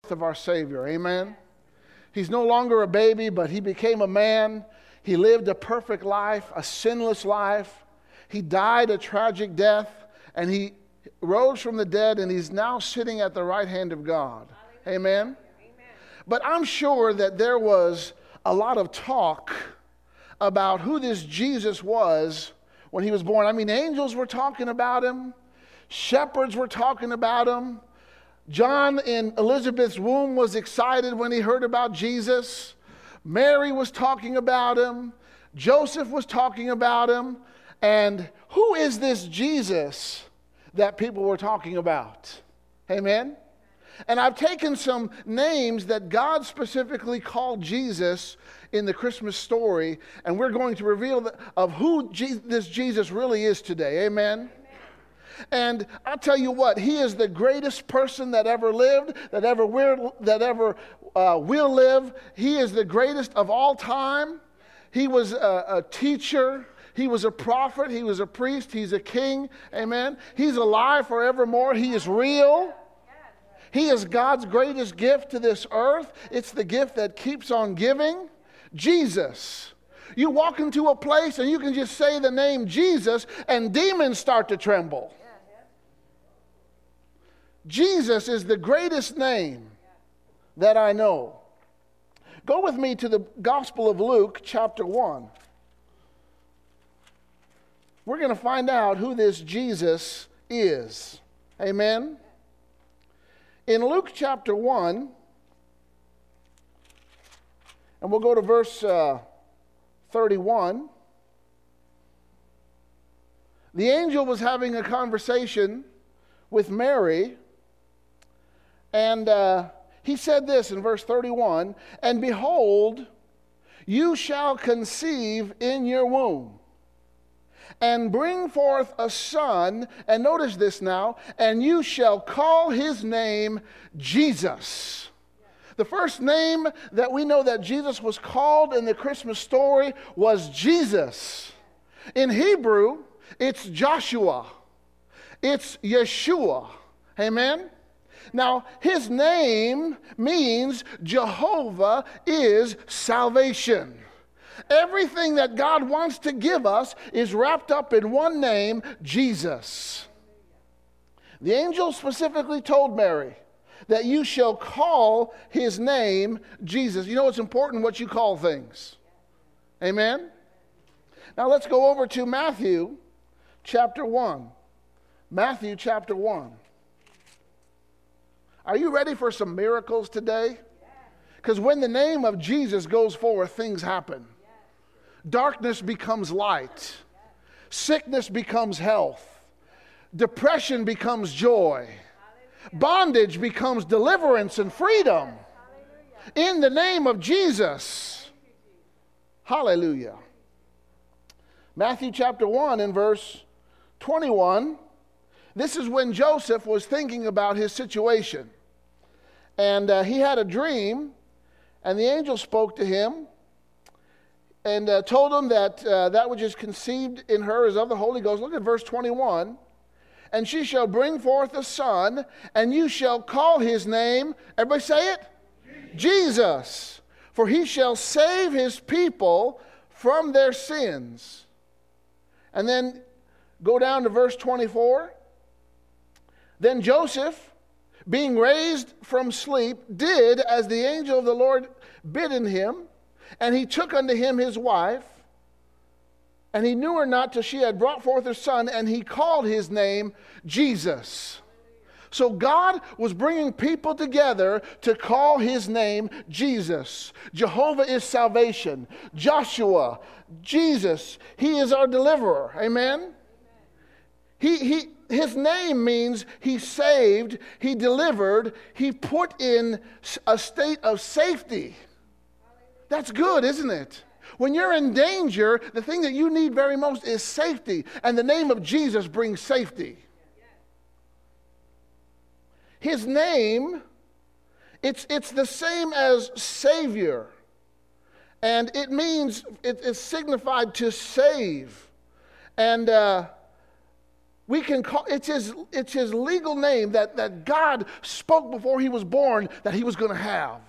of our Savior. Amen. He's no longer a baby, but he became a man. He lived a perfect life, a sinless life. He died a tragic death, and he rose from the dead, and he's now sitting at the right hand of God. Amen. But I'm sure that there was a lot of talk about who this Jesus was when he was born. I mean, angels were talking about him. Shepherds were talking about him. John in Elizabeth's womb was excited when he heard about Jesus. Mary was talking about him. Joseph was talking about him. And who is this Jesus that people were talking about? Amen? And I've taken some names that God specifically called Jesus in the Christmas story, and we're going to reveal of who this Jesus really is today. Amen? And I'll tell you what, he is the greatest person that ever lived, that ever will live. He is the greatest of all time. He was a teacher. He was a prophet. He was a priest. He's a king. Amen. He's alive forevermore. He is real. He is God's greatest gift to this earth. It's the gift that keeps on giving. Jesus. You walk into a place and you can just say the name Jesus and demons start to tremble. Jesus is the greatest name that I know. Go with me to the Gospel of Luke, chapter 1. We're going to find out who this Jesus is. Amen? In Luke chapter 1, and we'll go to verse 31, the angel was having a conversation with Mary, and he said this in verse 31, "And behold, you shall conceive in your womb, and bring forth a son," and notice this now, "and you shall call his name Jesus." The first name that we know that Jesus was called in the Christmas story was Jesus. In Hebrew, it's Joshua. It's Yeshua. Amen? Now, his name means Jehovah is salvation. Everything that God wants to give us is wrapped up in one name, Jesus. The angel specifically told Mary that you shall call his name Jesus. You know, it's important what you call things. Amen? Now let's go over to Matthew chapter 1. Matthew chapter 1. Are you ready for some miracles today? Because when the name of Jesus goes forth, things happen. Darkness becomes light. Sickness becomes health. Depression becomes joy. Bondage becomes deliverance and freedom. In the name of Jesus. Hallelujah. Matthew chapter 1 and verse 21. This is when Joseph was thinking about his situation. And he had a dream, and the angel spoke to him and told him that that which is conceived in her is of the Holy Ghost. Look at verse 21. "And she shall bring forth a son, and you shall call his name," everybody say it? Jesus. "For he shall save his people from their sins." And then go down to verse 24. "Then Joseph, being raised from sleep, did as the angel of the Lord bidden him, and he took unto him his wife, and he knew her not till she had brought forth her son, and he called his name Jesus." So God was bringing people together to call his name Jesus. Jehovah is salvation. Joshua, Jesus, he is our deliverer. Amen? His name means he saved, he delivered, he put in a state of safety. That's good, isn't it? When you're in danger, the thing that you need very most is safety. And the name of Jesus brings safety. His name, it's the same as Savior. And it means, it's signified to save. And We can call it's his legal name that God spoke before he was born that he was going to have.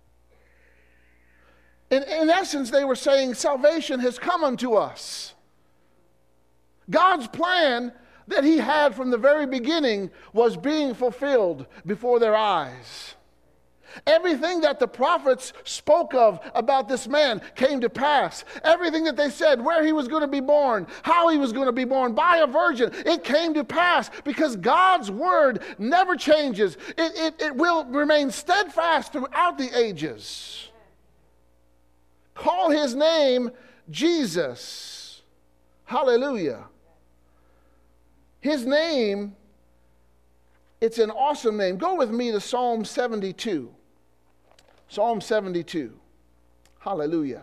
In essence, they were saying salvation has come unto us. God's plan that he had from the very beginning was being fulfilled before their eyes. Everything that the prophets spoke of about this man came to pass. Everything that they said, where he was going to be born, how he was going to be born, by a virgin, it came to pass because God's word never changes. It will remain steadfast throughout the ages. Call his name Jesus. Hallelujah. His name, it's an awesome name. Go with me to Psalm 72. Psalm 72. Hallelujah.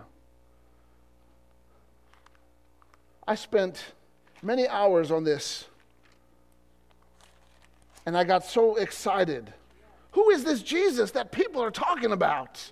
I spent many hours on this, and I got so excited. Who is this Jesus that people are talking about?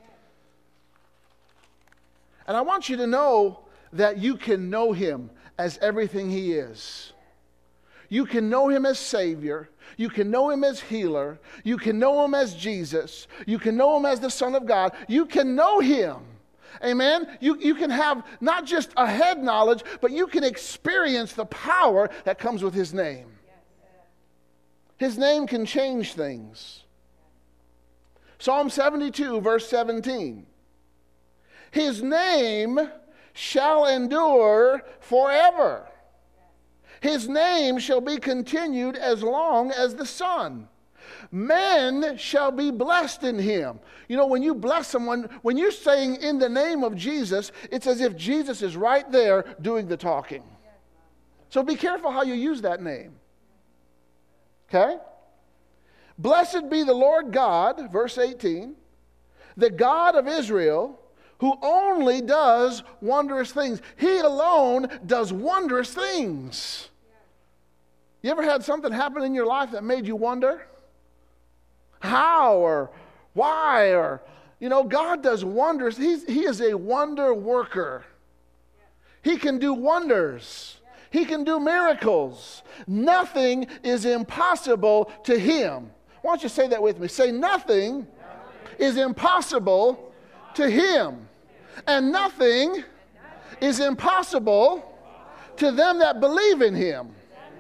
And I want you to know that you can know him as everything he is. You can know him as Savior. You can know him as healer. You can know him as Jesus. You can know him as the Son of God. You can know him. Amen? You can have not just a head knowledge, but you can experience the power that comes with his name. His name can change things. Psalm 72, verse 17. His name shall endure forever. His name shall be continued as long as the sun. Men shall be blessed in him. You know, when you bless someone, when you're saying in the name of Jesus, it's as if Jesus is right there doing the talking. So be careful how you use that name. Okay? Blessed be the Lord God, verse 18, the God of Israel, who only does wondrous things. He alone does wondrous things. You ever had something happen in your life that made you wonder? How or why? Or, you know, God does wonders. He is a wonder worker. He can do wonders. He can do miracles. Nothing is impossible to him. Why don't you say that with me? Say, nothing is impossible to him. And nothing is impossible to them that believe in him.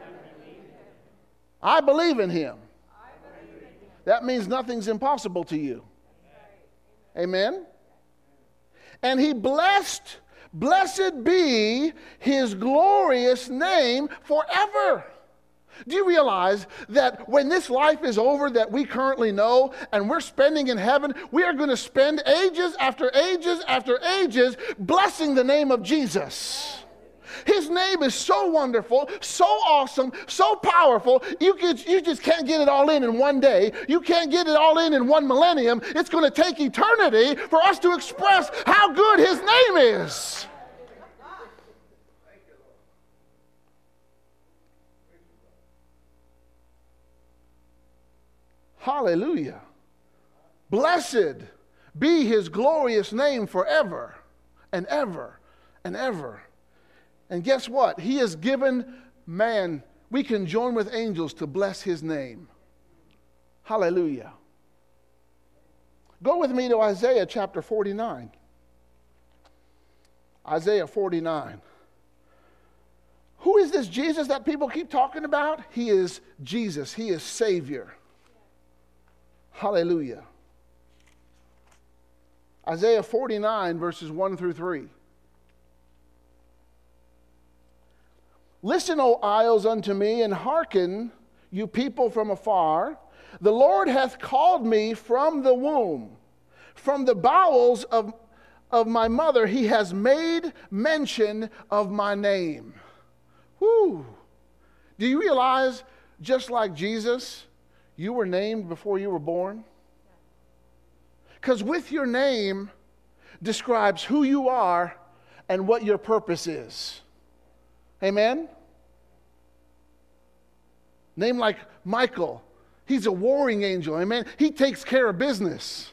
I believe in him. That means nothing's impossible to you. Amen? And he blessed be his glorious name forever. Do you realize that when this life is over that we currently know and we're spending in heaven, we are going to spend ages after ages after ages blessing the name of Jesus? His name is so wonderful, so awesome, so powerful, you just can't get it all in one day. You can't get it all in one millennium. It's going to take eternity for us to express how good his name is. Hallelujah. Blessed be his glorious name forever and ever and ever. And guess what? He has given man, we can join with angels to bless his name. Hallelujah. Go with me to Isaiah chapter 49. Isaiah 49. Who is this Jesus that people keep talking about? He is Jesus. He is Savior. Hallelujah. Isaiah 49, verses 1 through 3. Listen, O isles, unto me, and hearken, you people from afar. The Lord hath called me from the womb. From the bowels of my mother, he has made mention of my name. Whew. Do you realize, just like Jesus, you were named before you were born? Because with your name describes who you are and what your purpose is. Amen? Name like Michael. He's a warring angel. Amen? He takes care of business.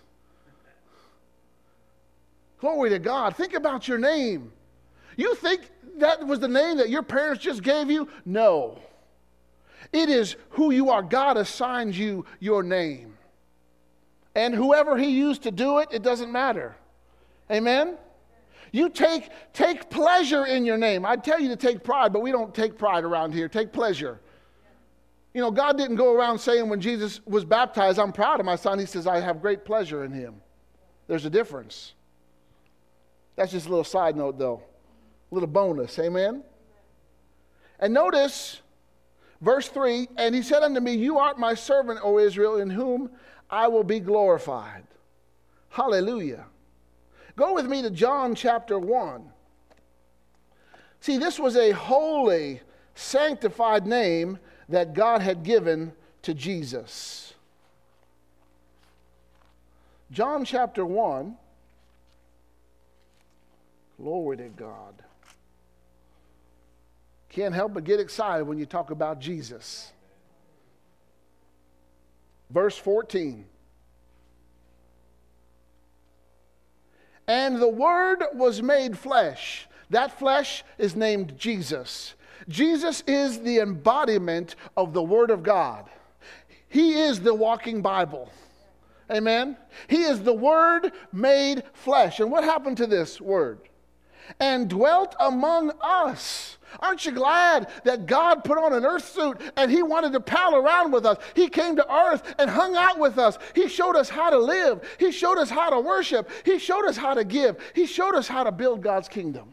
Glory to God. Think about your name. You think that was the name that your parents just gave you? No. It is who you are. God assigns you your name. And whoever he used to do it, it doesn't matter. Amen? You take pleasure in your name. I'd tell you to take pride, but we don't take pride around here. Take pleasure. You know, God didn't go around saying when Jesus was baptized, I'm proud of my son. He says, I have great pleasure in him. There's a difference. That's just a little side note, though. A little bonus. Amen? And notice, verse 3, and he said unto me, you art my servant, O Israel, in whom I will be glorified. Hallelujah. Go with me to John chapter 1. See, this was a holy, sanctified name that God had given to Jesus. John chapter 1. Glory to God. Can't help but get excited when you talk about Jesus. Verse 14. And the Word was made flesh. That flesh is named Jesus. Jesus is the embodiment of the Word of God. He is the walking Bible. Amen? He is the Word made flesh. And what happened to this Word? And dwelt among us. Aren't you glad that God put on an earth suit and he wanted to pal around with us? He came to earth and hung out with us. He showed us how to live. He showed us how to worship. He showed us how to give. He showed us how to build God's kingdom.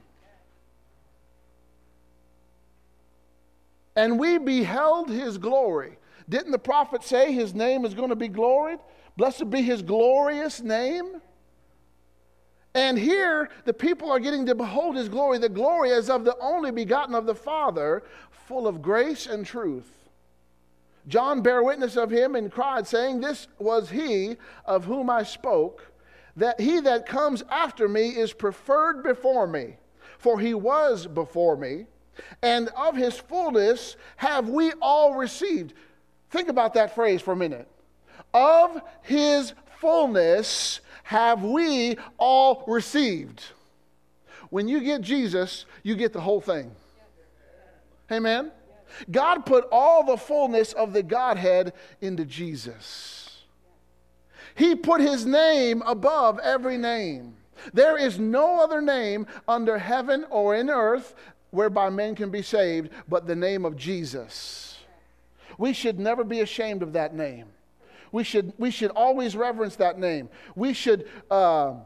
And we beheld his glory. Didn't the prophet say his name is going to be gloried? Blessed be his glorious name. And here, the people are getting to behold his glory. The glory as of the only begotten of the Father, full of grace and truth. John bare witness of him and cried, saying, this was he of whom I spoke, that he that comes after me is preferred before me. For he was before me, and of his fullness have we all received. Think about that phrase for a minute. Of his fullness have we all received. When you get Jesus, you get the whole thing. Amen? God put all the fullness of the Godhead into Jesus. He put his name above every name. There is no other name under heaven or in earth whereby men can be saved but the name of Jesus. We should never be ashamed of that name. We should always reverence that name. We should, when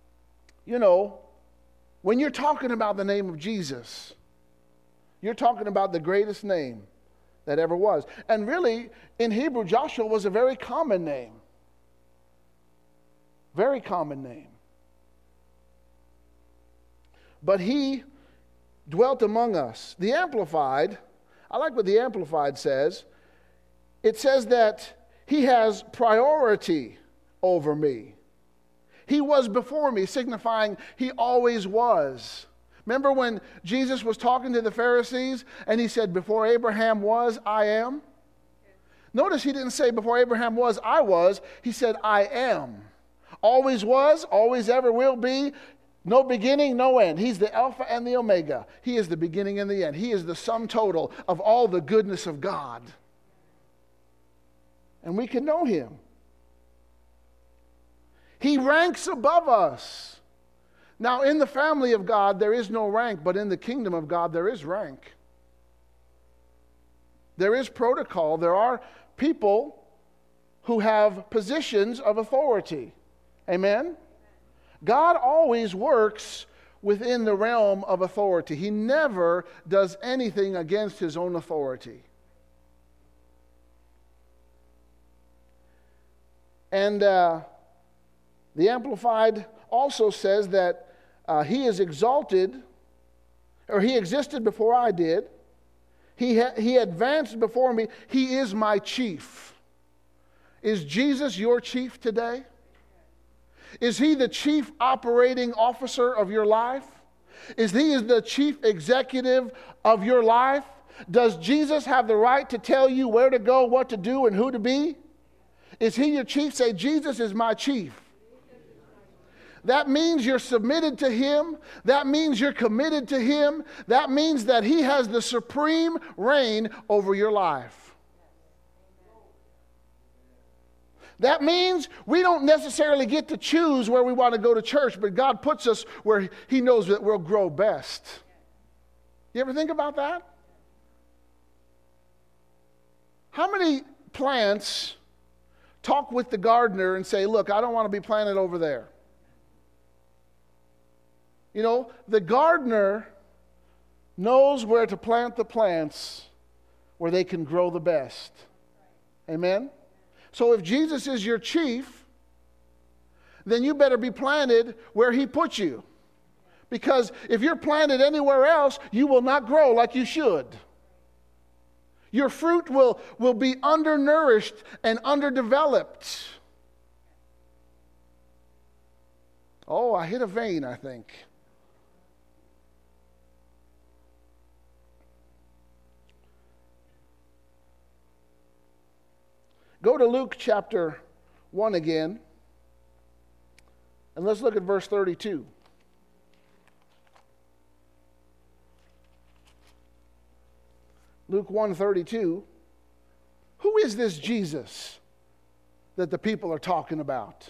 you're talking about the name of Jesus, you're talking about the greatest name that ever was. And really, in Hebrew, Joshua was a very common name. Very common name. But he dwelt among us. The Amplified, I like what the Amplified says. It says that he has priority over me. He was before me, signifying he always was. Remember when Jesus was talking to the Pharisees and he said, before Abraham was, I am? Notice he didn't say before Abraham was, I was. He said, I am. Always was, always ever will be. No beginning, no end. He's the Alpha and the Omega. He is the beginning and the end. He is the sum total of all the goodness of God. And we can know him. He ranks above us. Now, in the family of God, there is no rank, but in the kingdom of God, there is rank. There is protocol. There are people who have positions of authority. Amen? God always works within the realm of authority. He never does anything against his own authority. And the Amplified also says that he is exalted, or he existed before I did. He advanced before me. He is my chief. Is Jesus your chief today? Is he the chief operating officer of your life? Is he the chief executive of your life? Does Jesus have the right to tell you where to go, what to do, and who to be? Is he your chief? Say, Jesus is my chief. That means you're submitted to him. That means you're committed to him. That means that he has the supreme reign over your life. That means we don't necessarily get to choose where we want to go to church, but God puts us where He knows that we'll grow best. You ever think about that? How many plants talk with the gardener and say, look, I don't want to be planted over there? You know, the gardener knows where to plant the plants where they can grow the best. Amen? So if Jesus is your chief, then you better be planted where He put you. Because if you're planted anywhere else, you will not grow like you should. Your fruit will be undernourished and underdeveloped. Oh, I hit a vein, I think. Go to Luke chapter 1 again, and let's look at verse 32. Luke 1:32. Who is this Jesus that the people are talking about?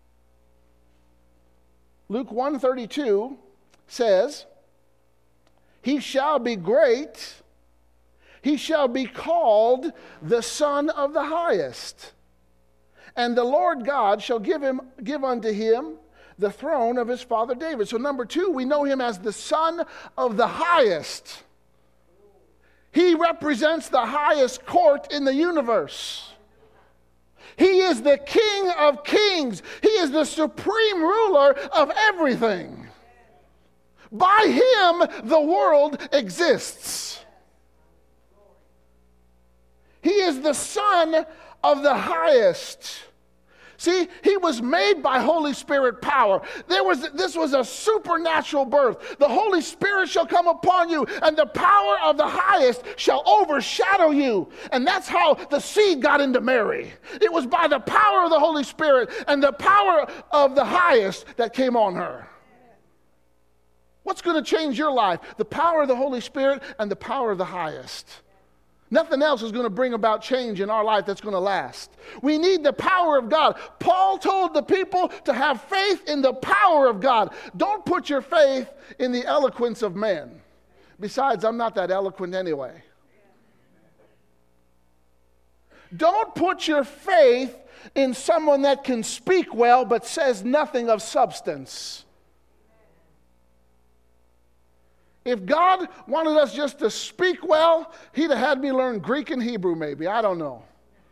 Luke 1:32 says, He shall be great. He shall be called the Son of the Highest. And the Lord God shall give unto him the throne of his father David. So number 2, we know him as the Son of the Highest. He represents the highest court in the universe. He is the King of kings. He is the supreme ruler of everything. By him, the world exists. He is the Son of the Highest. See, He was made by Holy Spirit power. This was a supernatural birth. The Holy Spirit shall come upon you, and the power of the Highest shall overshadow you. And that's how the seed got into Mary. It was by the power of the Holy Spirit and the power of the Highest that came on her. What's going to change your life? The power of the Holy Spirit and the power of the Highest. Nothing else is going to bring about change in our life that's going to last. We need the power of God. Paul told the people to have faith in the power of God. Don't put your faith in the eloquence of men. Besides, I'm not that eloquent anyway. Don't put your faith in someone that can speak well but says nothing of substance. If God wanted us just to speak well, He'd have had me learn Greek and Hebrew maybe. I don't know.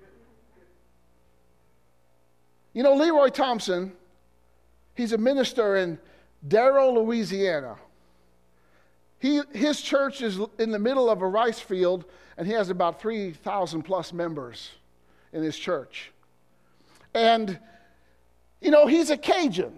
You know, Leroy Thompson, he's a minister in Darrow, Louisiana. His church is in the middle of a rice field, and he has about 3,000 plus members in his church. And, you know, he's a Cajun.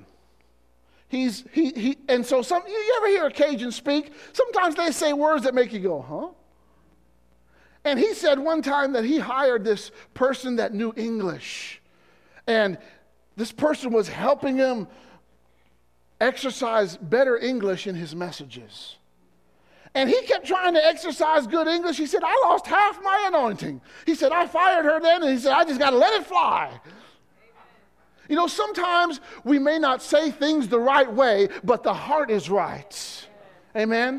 And so you ever hear a Cajun speak? Sometimes they say words that make you go, huh? And he said one time that he hired this person that knew English. And this person was helping him exercise better English in his messages. And he kept trying to exercise good English. He said, I lost half my anointing. He said, I fired her then, and he said, I just got to let it fly. You know, sometimes we may not say things the right way, but the heart is right. Amen?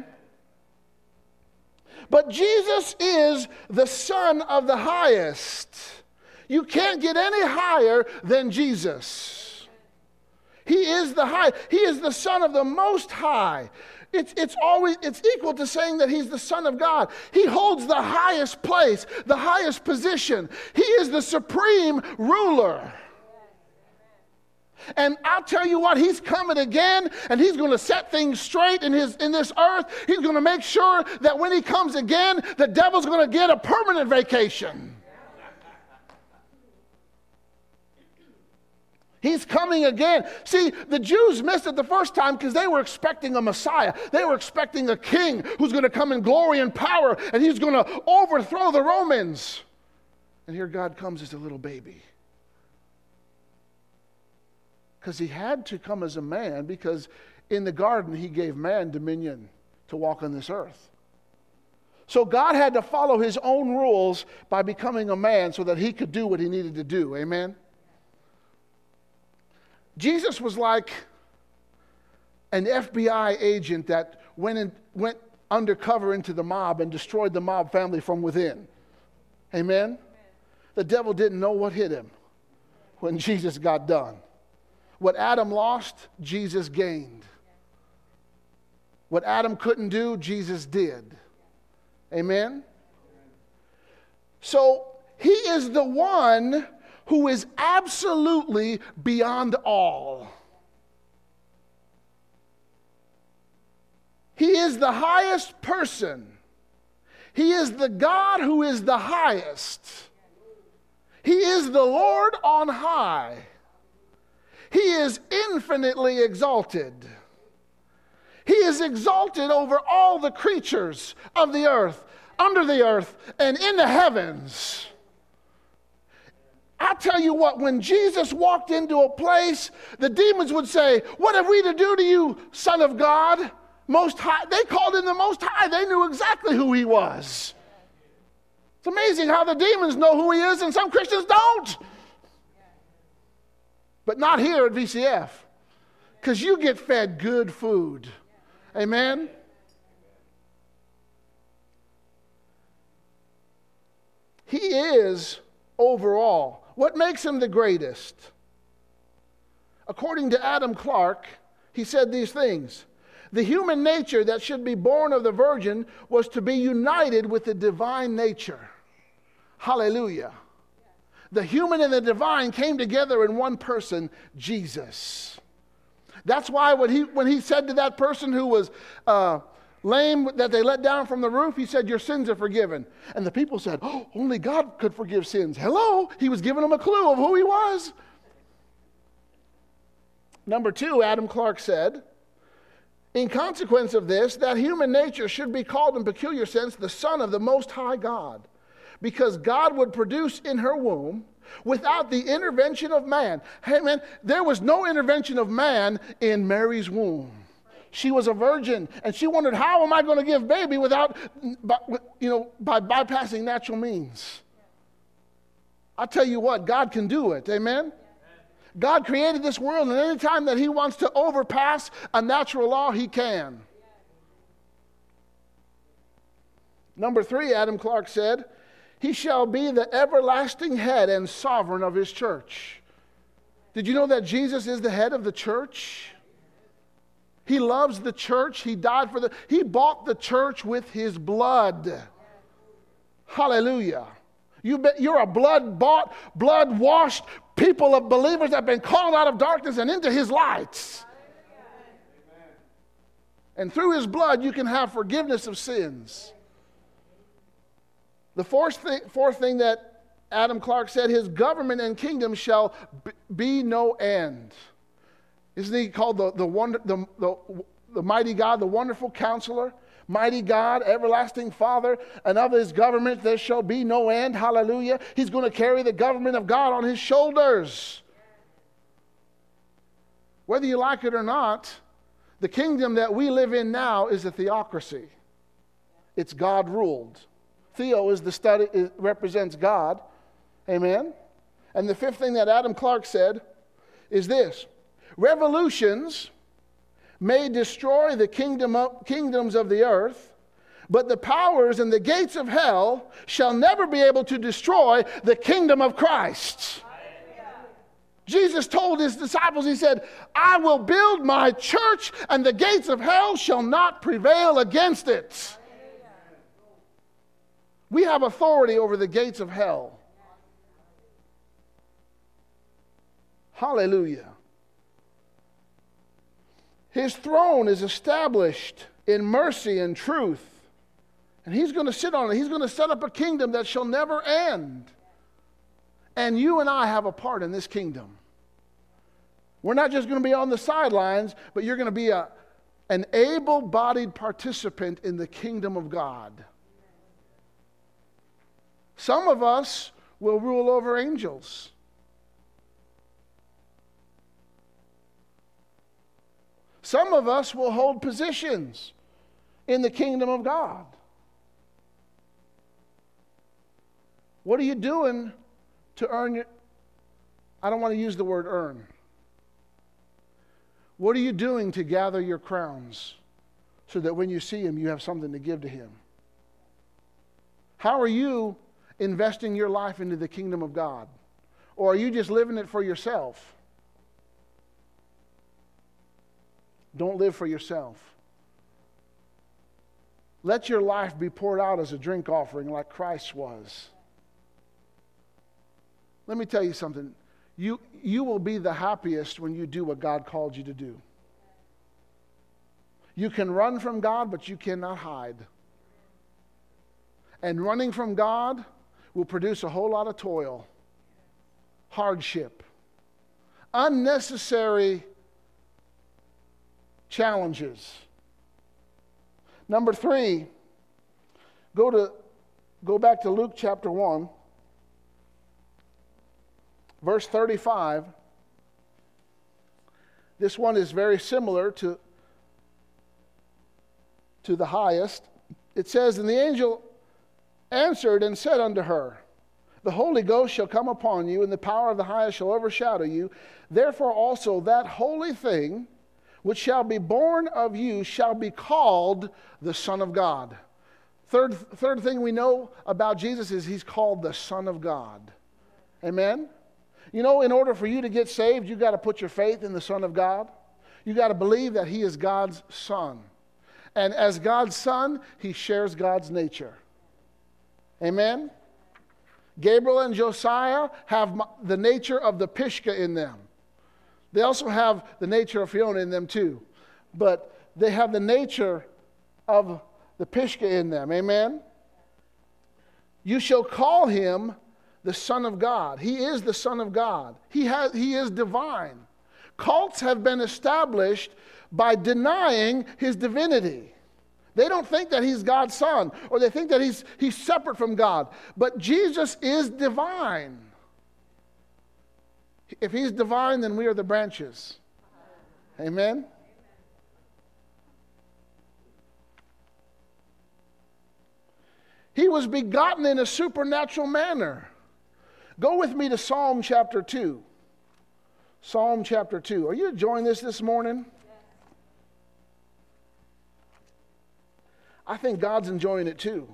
But Jesus is the Son of the Highest. You can't get any higher than Jesus. He is the high. He is the Son of the Most High. It's equal to saying that He's the Son of God. He holds the highest place, the highest position. He is the supreme ruler. And I'll tell you what, He's coming again, and He's going to set things straight in this earth. He's going to make sure that when He comes again, the devil's going to get a permanent vacation. He's coming again. See, the Jews missed it the first time because they were expecting a Messiah. They were expecting a king who's going to come in glory and power, and He's going to overthrow the Romans. And here God comes as a little baby. Because He had to come as a man, because in the garden He gave man dominion to walk on this earth. So God had to follow His own rules by becoming a man so that He could do what He needed to do. Amen? Jesus was like an FBI agent that went undercover into the mob and destroyed the mob family from within. Amen? The devil didn't know what hit him when Jesus got done. What Adam lost, Jesus gained. What Adam couldn't do, Jesus did. Amen? So he is the one who is absolutely beyond all. He is the highest person. He is the God who is the highest. He is the Lord on high. He is infinitely exalted. He is exalted over all the creatures of the earth, under the earth, and in the heavens. I tell you what, when Jesus walked into a place, the demons would say, "What have we to do to you, Son of God, Most High?" They called him the Most High. They knew exactly who he was. It's amazing how the demons know who he is and some Christians don't. But not here at VCF, because you get fed good food. Amen? He is overall. What makes him the greatest? According to Adam Clarke, he said these things. The human nature that should be born of the virgin was to be united with the divine nature. Hallelujah. The human and the divine came together in one person, Jesus. That's why when he said to that person who was lame that they let down from the roof, he said, "Your sins are forgiven." And the people said, "Oh, only God could forgive sins." Hello? He was giving them a clue of who he was. Number 2, Adam Clarke said, in consequence of this, that human nature should be called in peculiar sense the Son of the Most High God, because God would produce in her womb without the intervention of man. Hey man, there was no intervention of man in Mary's womb. She was a virgin, and she wondered, how am I going to give baby by bypassing natural means? I tell you what, God can do it. Amen? God created this world, and any time that he wants to overpass a natural law, he can. Number 3, Adam Clarke said, he shall be the everlasting head and sovereign of his church. Did you know that Jesus is the head of the church? He loves the church. He died for he bought the church with his blood. Hallelujah. You're a blood-bought, blood-washed people of believers that have been called out of darkness and into his light. And through his blood, you can have forgiveness of sins. The fourth thing that Adam Clarke said, his government and kingdom shall be no end. Isn't he called the mighty God, the wonderful counselor? Mighty God, everlasting Father, and of his government there shall be no end. Hallelujah. He's going to carry the government of God on his shoulders. Whether you like it or not, the kingdom that we live in now is a theocracy. It's God ruled. Theo is the study, it represents God. Amen. And the 5th thing that Adam Clarke said is this: revolutions may destroy the kingdoms of the earth, but the powers and the gates of hell shall never be able to destroy the kingdom of Christ. Jesus told his disciples, he said, "I will build my church, and the gates of hell shall not prevail against it." We have authority over the gates of hell. Hallelujah. His throne is established in mercy and truth. And he's going to sit on it. He's going to set up a kingdom that shall never end. And you and I have a part in this kingdom. We're not just going to be on the sidelines, but you're going to be an able-bodied participant in the kingdom of God. Some of us will rule over angels. Some of us will hold positions in the kingdom of God. What are you doing to earn your... I don't want to use the word earn. What are you doing to gather your crowns so that when you see him, you have something to give to him? How are you investing your life into the kingdom of God? Or are you just living it for yourself? Don't live for yourself. Let your life be poured out as a drink offering like Christ was. Let me tell you something. You will be the happiest when you do what God called you to do. You can run from God, but you cannot hide. And running from God will produce a whole lot of toil, hardship, unnecessary challenges. Number 3, go back to Luke chapter 1, verse 35. This one is very similar to the highest. It says, "And the angel answered and said unto her, The Holy Ghost shall come upon you, and the power of the highest shall overshadow you. Therefore also that holy thing which shall be born of you shall be called the Son of God." Third thing we know about Jesus is he's called the Son of God. Amen? You know, in order for you to get saved, you've got to put your faith in the Son of God. You've got to believe that he is God's Son. And as God's Son, he shares God's nature. Amen? Gabriel and Josiah have the nature of the Pishka in them. They also have the nature of Fiona in them too. But they have the nature of the Pishka in them. Amen? You shall call him the Son of God. He is the Son of God. He is divine. Cults have been established by denying his divinity. They don't think that he's God's Son, or they think that he's separate from God. But Jesus is divine. If he's divine, then we are the branches. Amen? He was begotten in a supernatural manner. Go with me to Psalm chapter 2. Psalm chapter 2. Are you enjoying this morning? I think God's enjoying it too.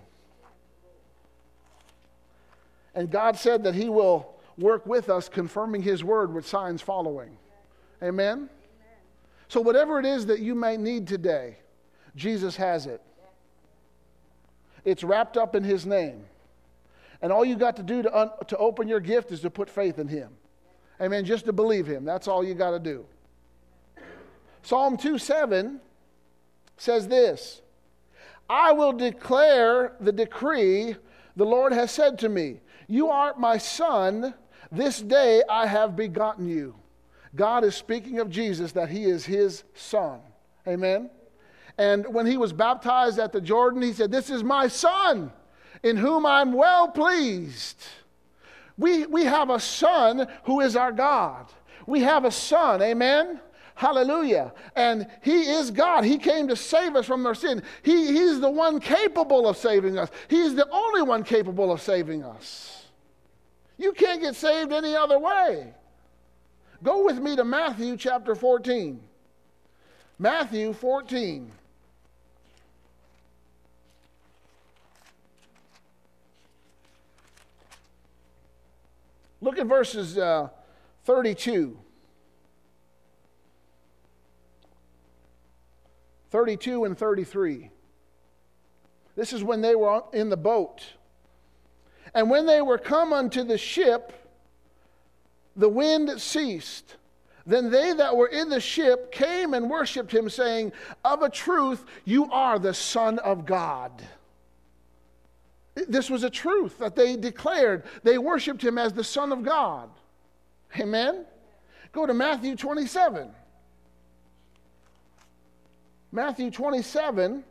And God said that he will work with us, confirming his word with signs following. Amen? So whatever it is that you may need today, Jesus has it. It's wrapped up in his name. And all you got to do to open your gift is to put faith in him. Amen? Just to believe him. That's all you got to do. Psalm 2:7 says this, "I will declare the decree the Lord has said to me. You are my son. This day I have begotten you." God is speaking of Jesus, that he is his son. Amen? And when he was baptized at the Jordan, he said, "This is my son, in whom I'm well pleased." We have a son who is our God. We have a son, amen? Hallelujah. And he is God. He came to save us from our sin. He's the one capable of saving us. He's the only one capable of saving us. You can't get saved any other way. Go with me to Matthew chapter 14. Matthew 14. Look at verses 32. 32 and 33. This is when they were in the boat. "And when they were come unto the ship, the wind ceased. Then they that were in the ship came and worshipped him, saying, Of a truth, you are the Son of God." This was a truth that they declared. They worshipped him as the Son of God. Amen? Go to Matthew 27. Matthew 27.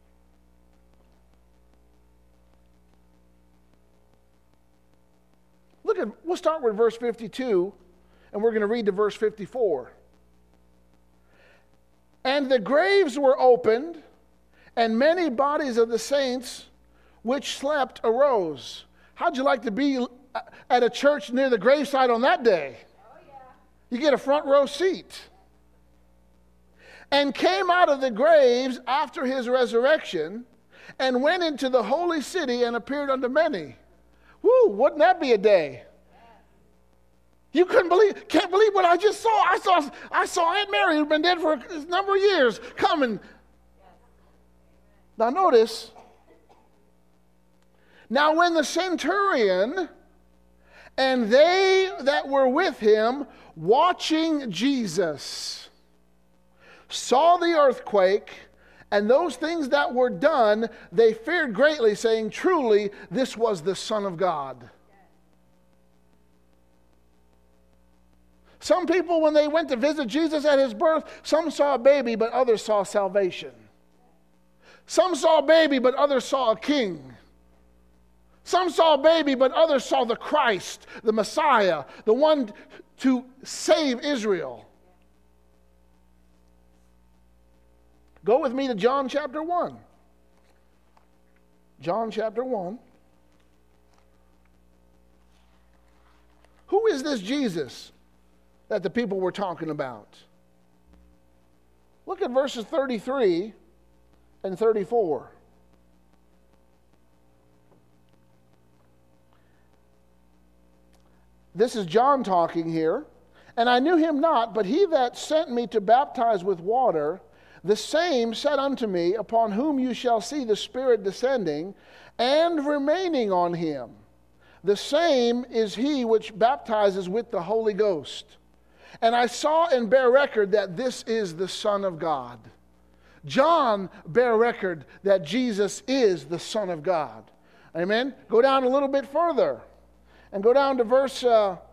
We'll start with verse 52, and we're going to read to verse 54. "And the graves were opened, and many bodies of the saints which slept arose." How'd you like to be at a church near the graveside on that day? Oh, yeah. You get a front row seat. and came out of the graves after his resurrection, and went into the holy city and appeared unto many. Woo, wouldn't that be a day? You can't believe what I just saw. I saw Aunt Mary, who'd been dead for a number of years, coming. Now notice, now when the centurion and they that were with him watching Jesus saw the earthquake and those things that were done, they feared greatly, saying, truly, this was the Son of God. Some people, when they went to visit Jesus at his birth, some saw a baby, but others saw salvation. Some saw a baby, but others saw a king. Some saw a baby, but others saw the Christ, the Messiah, the one to save Israel. Go with me to John chapter 1. John chapter 1. Who is this Jesus that the people were talking about? Look at verses 33 and 34. This is John talking here. And I knew him not, but he that sent me to baptize with water, the same said unto me, upon whom you shall see the Spirit descending and remaining on him. The same is he which baptizes with the Holy Ghost. And I saw and bear record that this is the Son of God. John bear record that Jesus is the Son of God. Amen? Go down a little bit further and go down to verse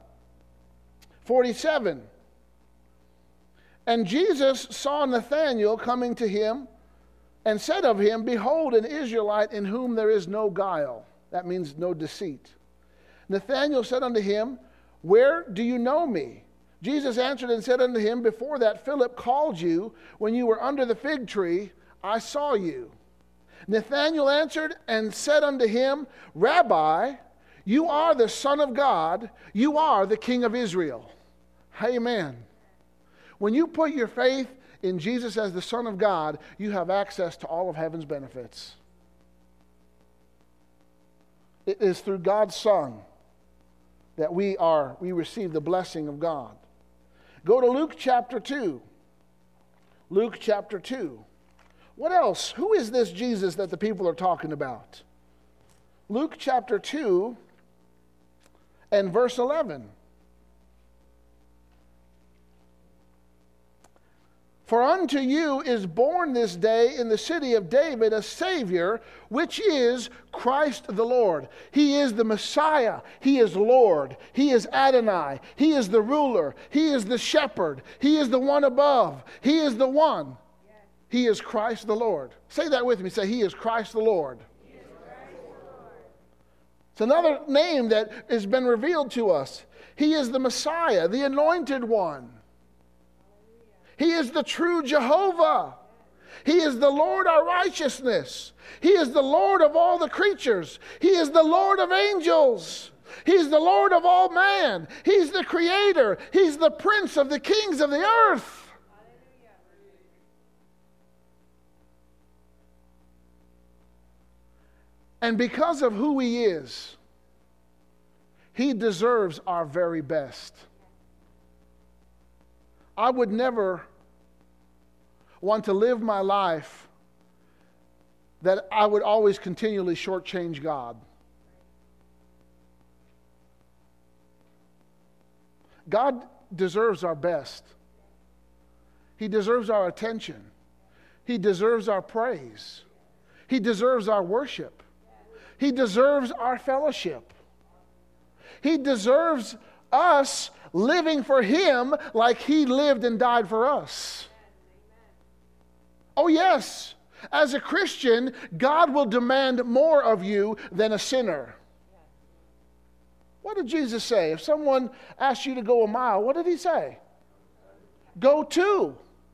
47. And Jesus saw Nathanael coming to him and said of him, behold, an Israelite in whom there is no guile. That means no deceit. Nathanael said unto him, where do you know me? Jesus answered and said unto him, before that Philip called you, when you were under the fig tree, I saw you. Nathanael answered and said unto him, Rabbi, you are the Son of God, you are the King of Israel. Amen. When you put your faith in Jesus as the Son of God, you have access to all of heaven's benefits. It is through God's Son that we receive the blessing of God. Go to Luke chapter 2. Luke chapter 2. What else? Who is this Jesus that the people are talking about? Luke chapter 2 and verse 11. For unto you is born this day in the city of David a Savior, which is Christ the Lord. He is the Messiah. He is Lord. He is Adonai. He is the ruler. He is the shepherd. He is the one above. He is the one. Yes. He is Christ the Lord. Say that with me. Say, He is Christ the Lord. He is Christ the Lord. It's another name that has been revealed to us. He is the Messiah, the anointed one. He is the true Jehovah. He is the Lord our righteousness. He is the Lord of all the creatures. He is the Lord of angels. He's the Lord of all man. He's the Creator. He's the Prince of the kings of the earth. And because of who He is, He deserves our very best. I would never want to live my life that I would always continually shortchange God. God deserves our best. He deserves our attention. He deserves our praise. He deserves our worship. He deserves our fellowship. He deserves us living for Him like He lived and died for us. Oh yes, as a Christian, God will demand more of you than a sinner. What did Jesus say? If someone asked you to go a mile, what did He say? Go 2.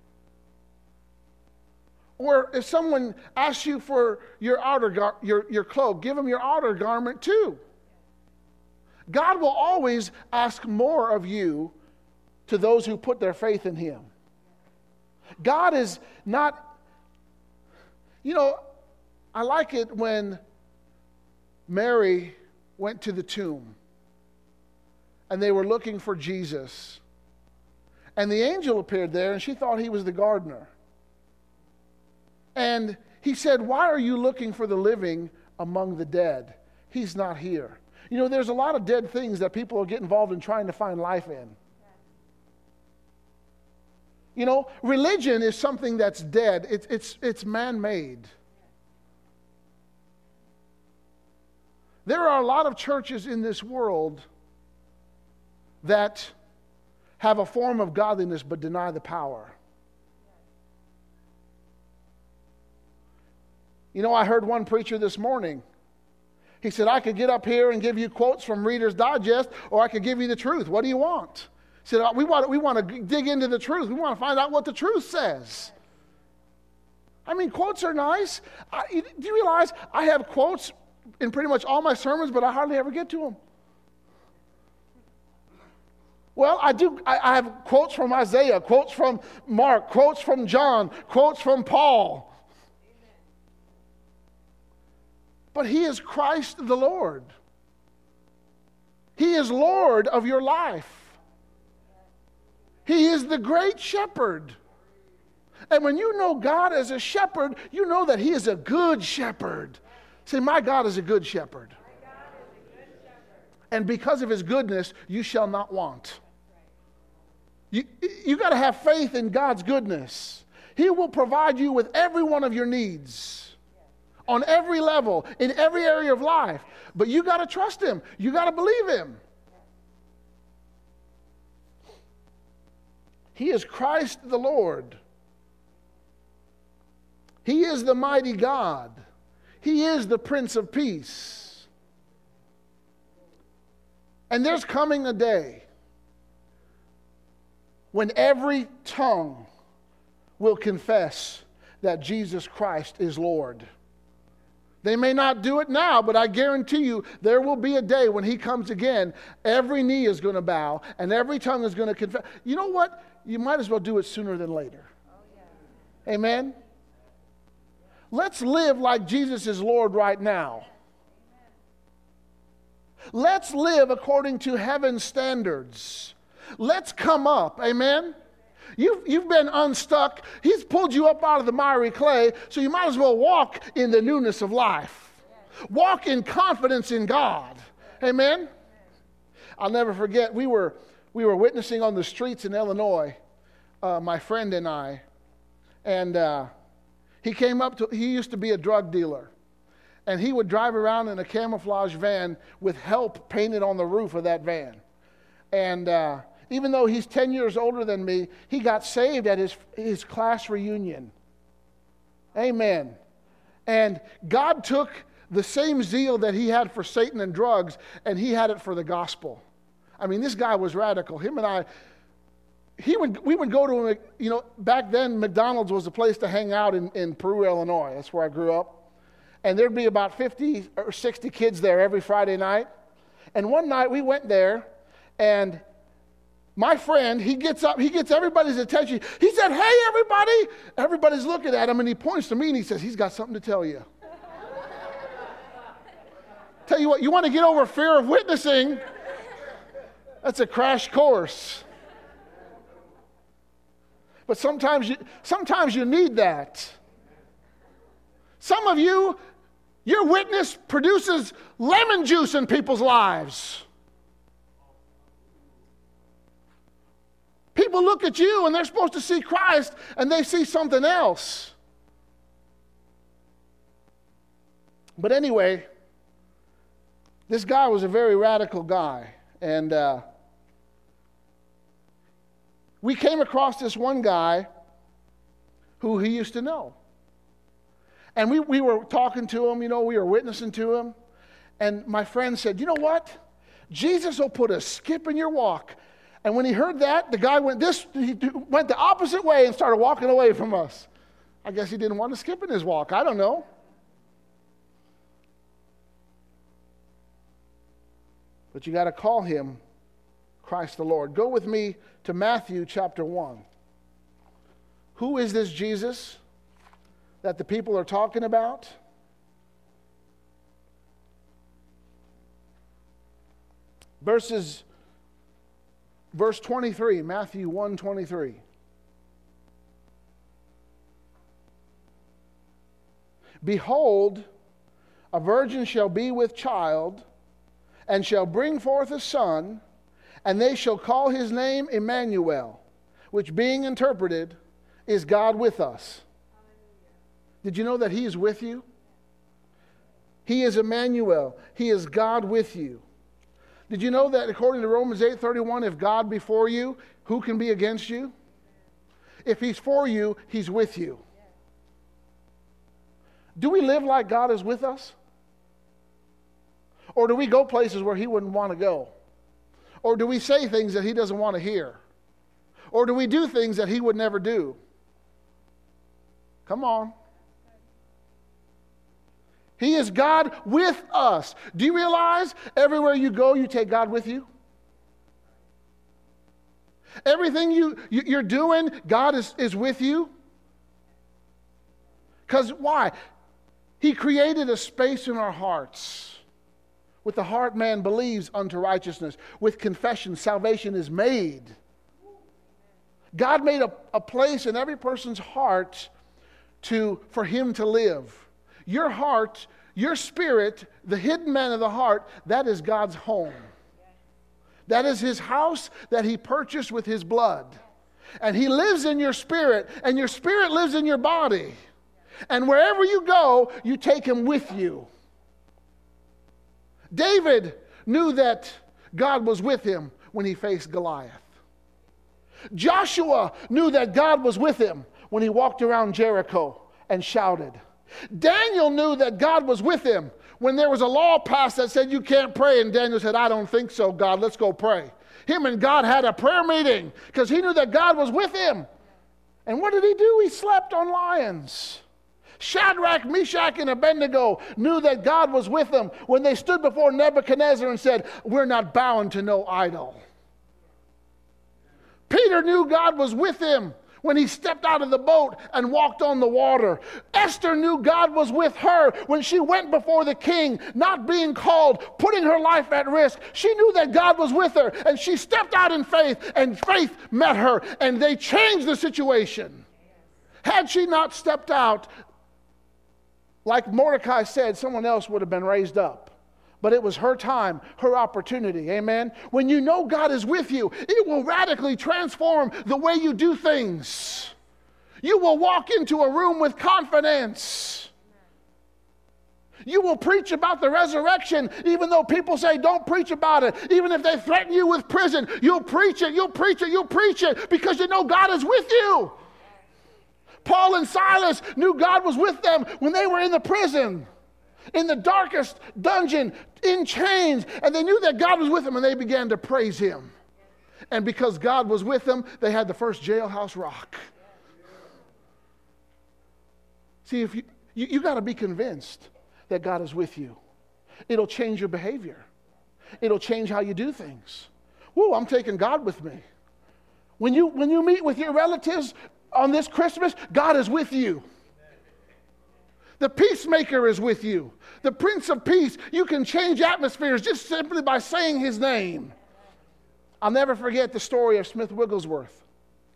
Or if someone asks you for your your cloak, give them your outer garment too. God will always ask more of you to those who put their faith in Him. God is not, I like it when Mary went to the tomb and they were looking for Jesus. And the angel appeared there and she thought he was the gardener. And he said, "Why are you looking for the living among the dead? He's not here." There's a lot of dead things that people get involved in trying to find life in. Religion is something that's dead. It's man-made. There are a lot of churches in this world that have a form of godliness but deny the power. I heard one preacher this morning. He said, "I could get up here and give you quotes from Reader's Digest, or I could give you the truth. What do you want?" He said, we want to dig into the truth. We want to find out what the truth says. Quotes are nice. Do you realize I have quotes in pretty much all my sermons, but I hardly ever get to them? Well, I do. I have quotes from Isaiah, quotes from Mark, quotes from John, quotes from Paul. But He is Christ the Lord. He is Lord of your life. He is the great shepherd. And when you know God as a shepherd, you know that He is a good shepherd. Say, "My God is a good shepherd. And because of His goodness, you shall not want." You got to have faith in God's goodness. He will provide you with every one of your needs. On every level, in every area of life. But you got to trust Him. You got to believe Him. He is Christ the Lord. He is the mighty God. He is the Prince of Peace. And there's coming a day when every tongue will confess that Jesus Christ is Lord. They may not do it now, but I guarantee you there will be a day when He comes again. Every knee is going to bow and every tongue is going to confess. You know what? You might as well do it sooner than later. Amen? Let's live like Jesus is Lord right now. Let's live according to heaven's standards. Let's come up. Amen? You've been unstuck. He's pulled you up out of the miry clay, so you might as well walk in the newness of life. Walk in confidence in God. Amen? I'll never forget, we were witnessing on the streets in Illinois, my friend and I, and he used to be a drug dealer, and he would drive around in a camouflage van with "help" painted on the roof of that van. And even though he's 10 years older than me, he got saved at his class reunion. Amen. And God took the same zeal that he had for Satan and drugs, and he had it for the gospel. This guy was radical. Him and I, we would go to, back then McDonald's was a place to hang out in Peru, Illinois. That's where I grew up. And there'd be about 50 or 60 kids there every Friday night. And one night we went there, and my friend, he gets up, he gets everybody's attention. He said, "Hey, everybody." Everybody's looking at him, and he points to me, and he says, "He's got something to tell you." Tell you what, you want to get over fear of witnessing, that's a crash course. But sometimes you need that. Some of you, your witness produces lemon juice in people's lives. People look at you and they're supposed to see Christ and they see something else. But anyway, this guy was a very radical guy. And we came across this one guy who he used to know. And we were talking to him, we were witnessing to him. And my friend said, "You know what? Jesus will put a skip in your walk." And when he heard that, the guy went the opposite way and started walking away from us. I guess he didn't want to skip in his walk. I don't know. But you got to call him Christ the Lord. Go with me to Matthew chapter 1. Who is this Jesus that the people are talking about? Verse 23, Matthew 1:23. Behold, a virgin shall be with child, and shall bring forth a son, and they shall call his name Emmanuel, which being interpreted is God with us. Did you know that he is with you? He is Emmanuel. He is God with you. Did you know that according to Romans 8:31, if God be for you, who can be against you? If he's for you, he's with you. Do we live like God is with us? Or do we go places where he wouldn't want to go? Or do we say things that he doesn't want to hear? Or do we do things that he would never do? Come on. He is God with us. Do you realize everywhere you go, you take God with you? Everything you're doing, God is with you. Because why? He created a space in our hearts. With the heart man believes unto righteousness. With confession, salvation is made. God made a place in every person's heart for him to live. Your heart, your spirit, the hidden man of the heart, that is God's home. That is his house that he purchased with his blood. And he lives in your spirit, and your spirit lives in your body. And wherever you go, you take him with you. David knew that God was with him when he faced Goliath. Joshua knew that God was with him when he walked around Jericho and shouted. Daniel knew that God was with him when there was a law passed that said you can't pray, and Daniel said, I don't think so, God, let's go pray. Him and God had a prayer meeting because he knew that God was with him. And what did he do? He slept on lions. Shadrach, Meshach, and Abednego knew that God was with them when they stood before Nebuchadnezzar and said, we're not bound to no idol. Peter knew God was with him when he stepped out of the boat and walked on the water. Esther knew God was with her when she went before the king, not being called, putting her life at risk. She knew that God was with her, and she stepped out in faith, and faith met her, and they changed the situation. Had she not stepped out, like Mordecai said, someone else would have been raised up. But it was her time, her opportunity. Amen? When you know God is with you, it will radically transform the way you do things. You will walk into a room with confidence. You will preach about the resurrection, even though people say don't preach about it. Even if they threaten you with prison, you'll preach it, you'll preach it, you'll preach it, because you know God is with you. Paul and Silas knew God was with them when they were in the prison, in the darkest dungeon, in chains, and they knew that God was with them, and they began to praise him. And because God was with them, they had the first jailhouse rock. See, if you got to be convinced that God is with you. It'll change your behavior. It'll change how you do things. Whoa, I'm taking God with me. When you meet with your relatives on this Christmas, God is with you. The peacemaker is with you. The Prince of Peace. You can change atmospheres just simply by saying his name. I'll never forget the story of Smith Wigglesworth.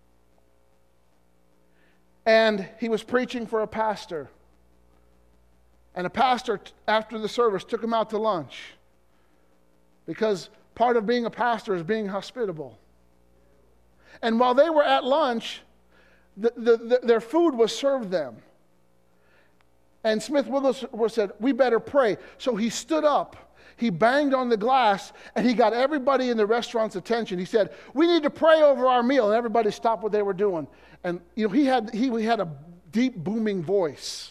And he was preaching for a pastor. And a pastor, after the service, took him out to lunch. Because part of being a pastor is being hospitable. And while they were at lunch, their food was served them. And Smith Wigglesworth said, we better pray. So he stood up, he banged on the glass, and he got everybody in the restaurant's attention. He said, we need to pray over our meal. And everybody stopped what they were doing. And he had a deep, booming voice.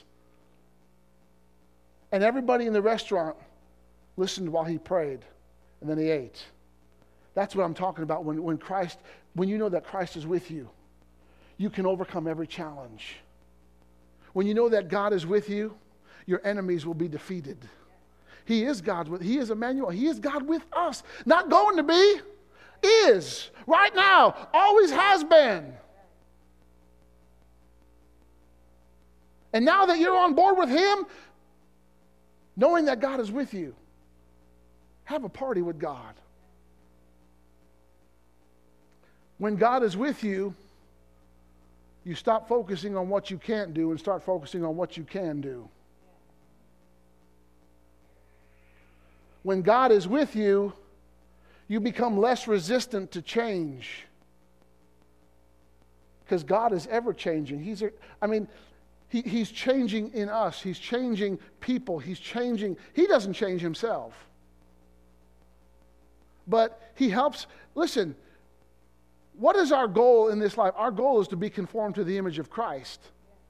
And everybody in the restaurant listened while he prayed. And then he ate. That's what I'm talking about. When you know that Christ is with you, you can overcome every challenge. When you know that God is with you, your enemies will be defeated. He is He is Emmanuel. He is God with us. Not going to be, is. Right now. Always has been. And now that you're on board with Him, knowing that God is with you, have a party with God. When God is with you, you stop focusing on what you can't do and start focusing on what you can do. When God is with you, you become less resistant to change. Because God is ever changing. He's changing in us. He's changing people. He's changing. He doesn't change Himself. But He helps. Listen, what is our goal in this life? Our goal is to be conformed to the image of Christ.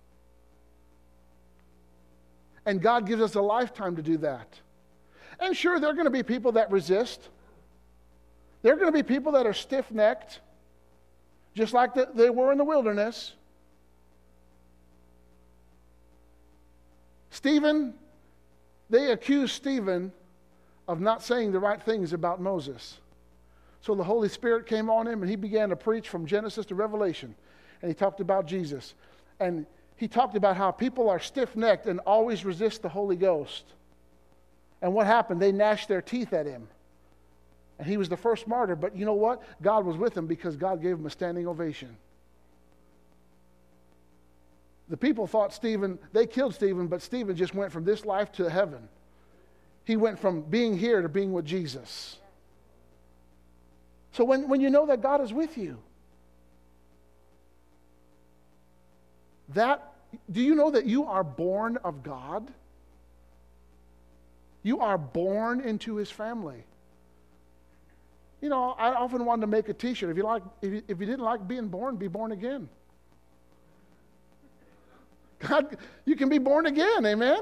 And God gives us a lifetime to do that. And sure, there are going to be people that resist. There are going to be people that are stiff-necked, just like they were in the wilderness. Stephen, they accused Stephen of not saying the right things about Moses. So the Holy Spirit came on him and he began to preach from Genesis to Revelation. And he talked about Jesus. And he talked about how people are stiff-necked and always resist the Holy Ghost. And what happened? They gnashed their teeth at him. And he was the first martyr. But you know what? God was with him because God gave him a standing ovation. The people thought they killed Stephen, but Stephen just went from this life to heaven. He went from being here to being with Jesus. So when you know that God is with you, do you know that you are born of God? You are born into His family. You know, I often wanted to make a T-shirt. If you didn't like being born, be born again. God, you can be born again, amen?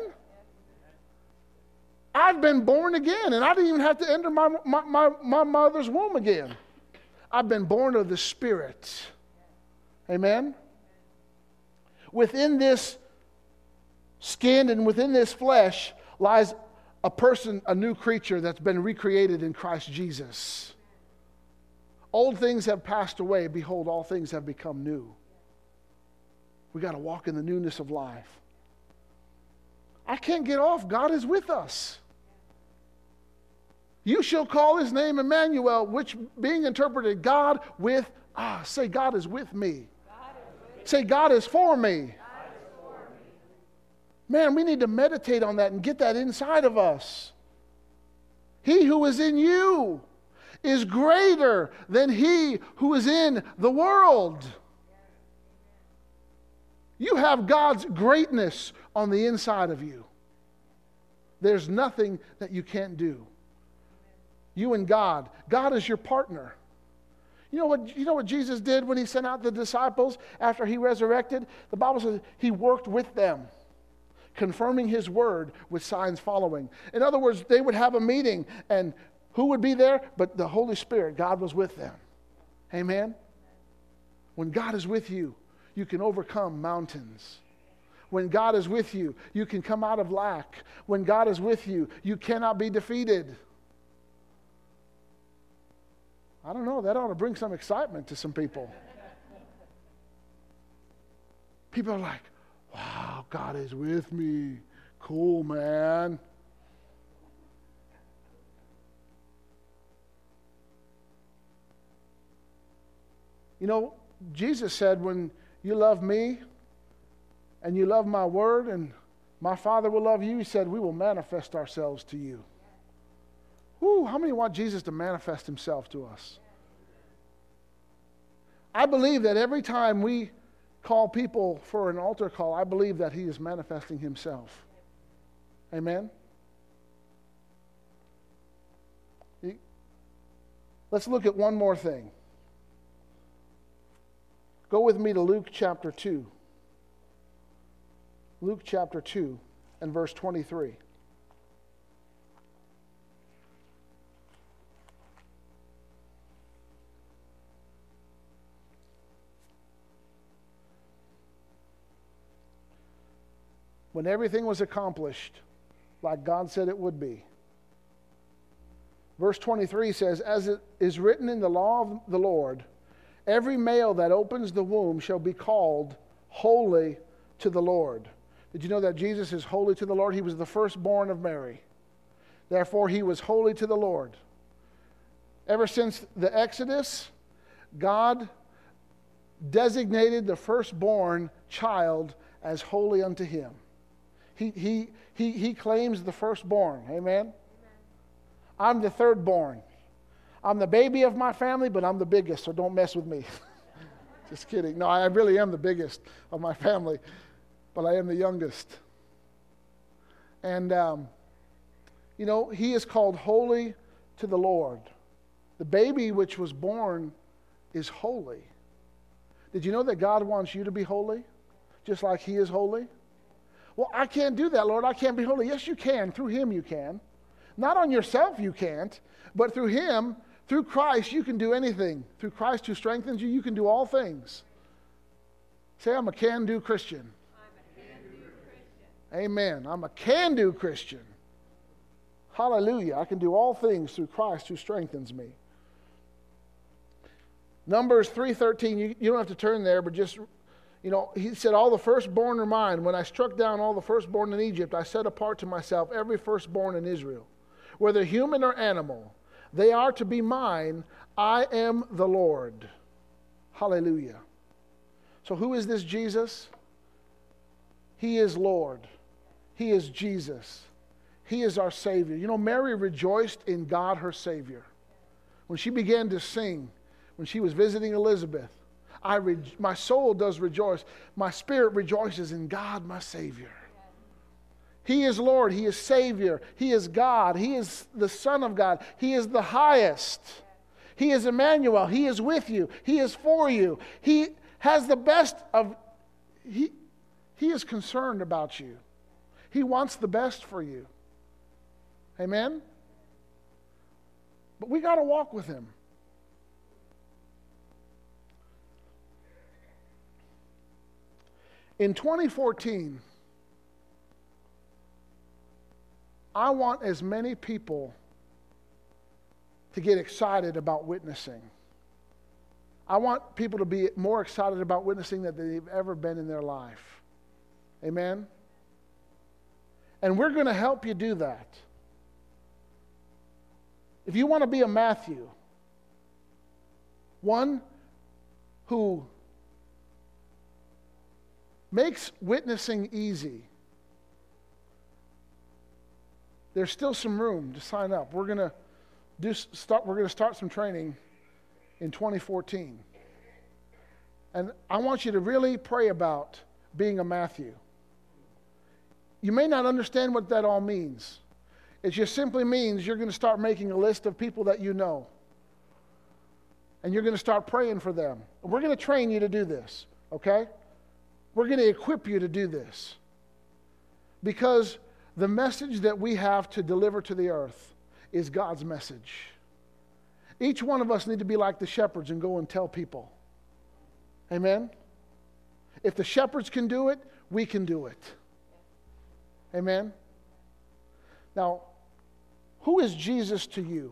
I've been born again, and I didn't even have to enter my mother's womb again. I've been born of the Spirit. Amen? Within this skin and within this flesh lies a person, a new creature that's been recreated in Christ Jesus. Old things have passed away. Behold, all things have become new. We got to walk in the newness of life. I can't get off. God is with us. You shall call His name Emmanuel, which being interpreted, God with us. Say, God is with me. Say, God is for me. Man, we need to meditate on that and get that inside of us. He who is in you is greater than he who is in the world. You have God's greatness on the inside of you. There's nothing that you can't do. You and God. God is your partner. You know what Jesus did when He sent out the disciples after He resurrected? The Bible says He worked with them, confirming His word with signs following. In other words, they would have a meeting, and who would be there? But the Holy Spirit. God was with them. Amen? When God is with you, you can overcome mountains. When God is with you, you can come out of lack. When God is with you, you cannot be defeated. I don't know, that ought to bring some excitement to some people. People are like, wow, God is with me. Cool, man. You know, Jesus said, when you love me and you love my word and my Father will love you, He said, we will manifest ourselves to you. Woo, how many want Jesus to manifest Himself to us? I believe that every time we call people for an altar call, I believe that He is manifesting Himself. Amen? Let's look at one more thing. Go with me to Luke chapter 2. Luke chapter 2 and verse 23. When everything was accomplished, like God said it would be. Verse 23 says, as it is written in the law of the Lord, every male that opens the womb shall be called holy to the Lord, Did you know that Jesus is holy to the Lord? He was the firstborn of Mary. Therefore, he was holy to the Lord. Ever since the Exodus, God designated the firstborn child as holy unto him. He claims the firstborn. Amen? I'm the thirdborn. I'm the baby of my family, but I'm the biggest, so don't mess with me. Just kidding. No, I really am the biggest of my family, but I am the youngest. And, he is called holy to the Lord. The baby which was born is holy. Did you know that God wants you to be holy, just like he is holy? Well, I can't do that, Lord. I can't be holy. Yes, you can. Through him you can. Not on yourself you can't, but through him, through Christ, you can do anything. Through Christ who strengthens you, you can do all things. Say, I'm a can-do Christian. I'm a can-do Christian. Amen. I'm a can-do Christian. Hallelujah. I can do all things through Christ who strengthens me. Numbers 3:13, you don't have to turn there, but just, he said, all the firstborn are mine. When I struck down all the firstborn in Egypt, I set apart to myself every firstborn in Israel. Whether human or animal, they are to be mine. I am the Lord. Hallelujah. So who is this Jesus? He is Lord. He is Jesus. He is our Savior. Mary rejoiced in God, her Savior. When she began to sing, when she was visiting Elizabeth, my soul does rejoice. My spirit rejoices in God, my Savior. He is Lord. He is Savior. He is God. He is the Son of God. He is the highest. He is Emmanuel. He is with you. He is for you. He has the best of... He is concerned about you. He wants the best for you. Amen? But we got to walk with him. In 2014, I want as many people to get excited about witnessing. I want people to be more excited about witnessing than they've ever been in their life. Amen? And we're going to help you do that. If you want to be a Matthew, one who makes witnessing easy, there's still some room to sign up. We're going to start some training in 2014. And I want you to really pray about being a Matthew. You may not understand what that all means. It just simply means you're going to start making a list of people that you know. And you're going to start praying for them. We're going to train you to do this, okay? We're going to equip you to do this. Because the message that we have to deliver to the earth is God's message. Each one of us need to be like the shepherds and go and tell people. Amen? If the shepherds can do it, we can do it. Amen? Now, who is Jesus to you?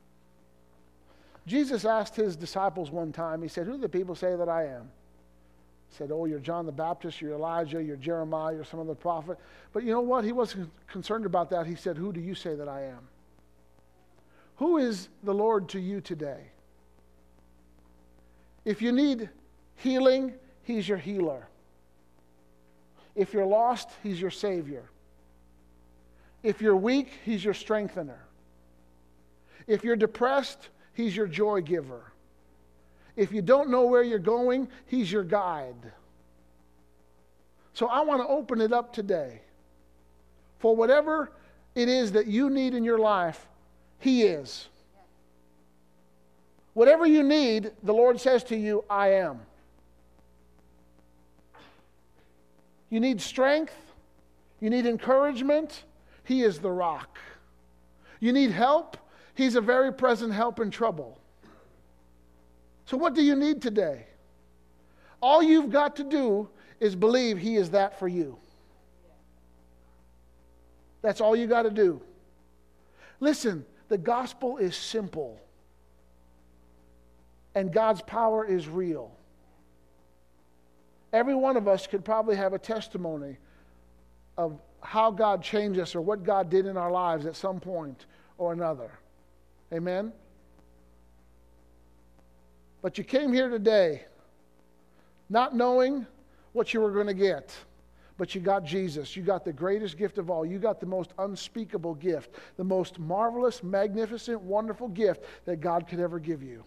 Jesus asked his disciples one time, he said, who do the people say that I am? He said, oh, you're John the Baptist, you're Elijah, you're Jeremiah, you're some other prophet. But you know what? He wasn't concerned about that. He said, who do you say that I am? Who is the Lord to you today? If you need healing, he's your healer. If you're lost, he's your Savior. If you're weak, he's your strengthener. If you're depressed, he's your joy giver. If you don't know where you're going, he's your guide. So I want to open it up today. For whatever it is that you need in your life, he is. Whatever you need, the Lord says to you, I am. You need strength. You need encouragement. He is the rock. You need help. He's a very present help in trouble. So what do you need today? All you've got to do is believe he is that for you. That's all you got to do. Listen, the gospel is simple. And God's power is real. Every one of us could probably have a testimony of how God changed us or what God did in our lives at some point or another. Amen? But you came here today not knowing what you were going to get. But you got Jesus. You got the greatest gift of all. You got the most unspeakable gift, the most marvelous, magnificent, wonderful gift that God could ever give you.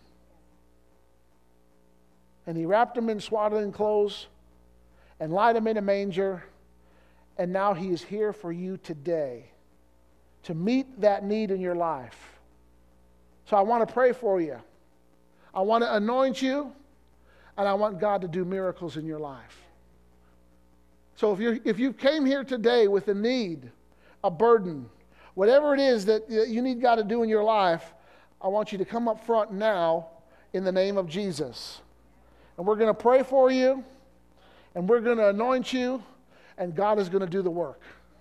And He wrapped Him in swaddling clothes and laid Him in a manger. And now He is here for you today to meet that need in your life. So I want to pray for you. I want to anoint you, and I want God to do miracles in your life. So if you came here today with a need, a burden, whatever it is that you need God to do in your life, I want you to come up front now in the name of Jesus. And we're going to pray for you, and we're going to anoint you, and God is going to do the work.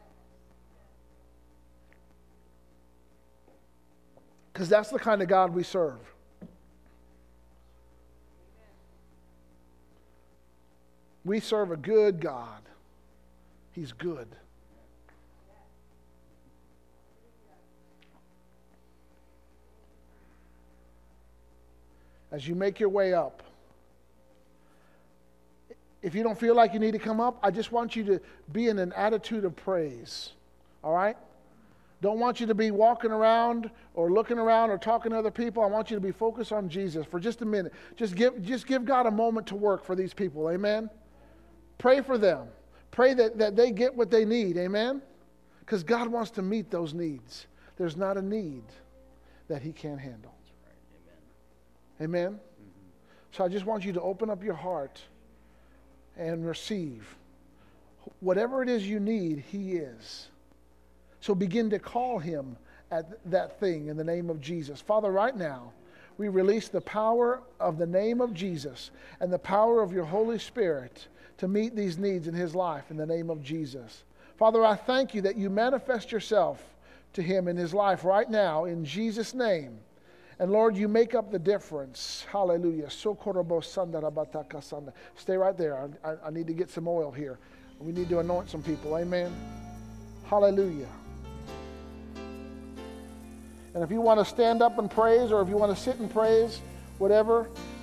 Because that's the kind of God we serve. We serve a good God. He's good. As you make your way up, if you don't feel like you need to come up, I just want you to be in an attitude of praise. All right? Don't want you to be walking around or looking around or talking to other people. I want you to be focused on Jesus for just a minute. Just give God a moment to work for these people. Amen? Pray for them. Pray that they get what they need. Amen? Because God wants to meet those needs. There's not a need that He can't handle. Amen? Mm-hmm. So I just want you to open up your heart and receive. Whatever it is you need, He is. So begin to call Him at that thing in the name of Jesus. Father, right now, we release the power of the name of Jesus and the power of your Holy Spirit to meet these needs in his life in the name of Jesus. Father, I thank you that you manifest yourself to him in his life right now in Jesus' name. And Lord, you make up the difference. Hallelujah. Stay right there. I need to get some oil here. We need to anoint some people. Amen. Hallelujah. And if you want to stand up and praise, or if you want to sit and praise, whatever,